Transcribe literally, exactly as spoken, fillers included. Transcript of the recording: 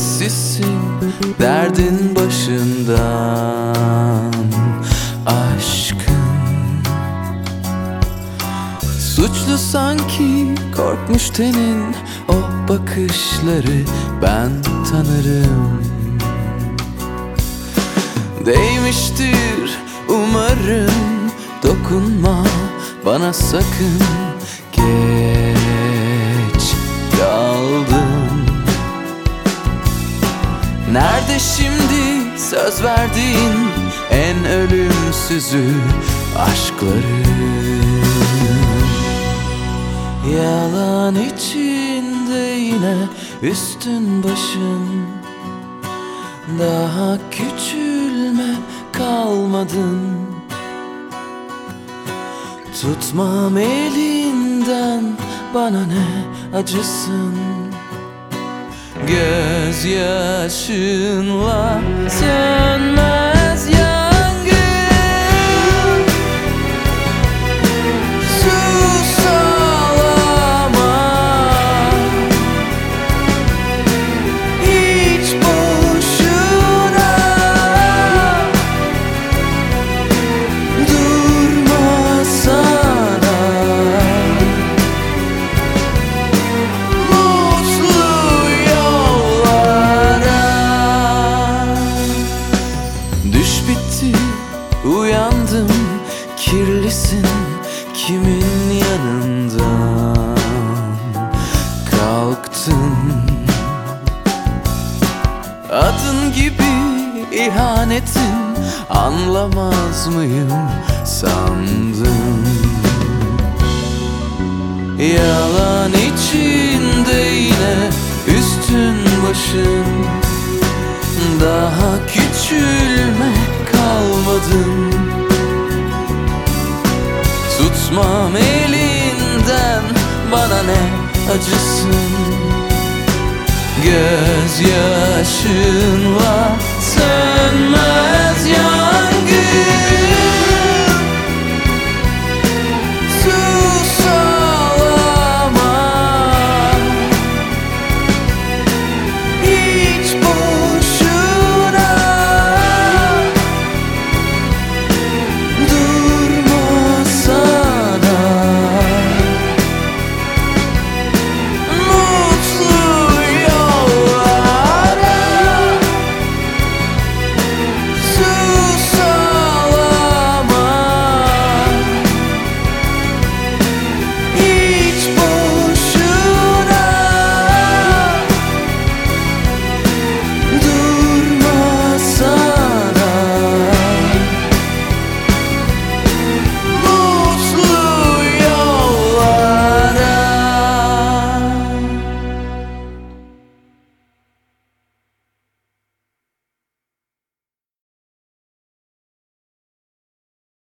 sessizsin derdin başından. Aşkın suçlu sanki, korkmuş tenin o bakışları ben tanırım. Değmiştir umarım, dokunma bana sakın, geç kaldım. Nerede şimdi söz verdiğin en ölümsüzü aşkların? Yalan içinde yine üstün başın, daha küçülme kalmadın. Tutmam elinden, bana ne acısın. Gözyaşınla sönmez yangın. Sus ağlama, hiç boşuna. Durmasana, mutlu yollara. Düş bitti, uyandım, kirlisin kimin yanından kalktın. Adın gibi ihanetin, anlamaz mıyım sandın? Yalan içinde yine üstün başın, daha küçülme kalmadın. Tutmam elinden, bana ne acısın. Gözyaşın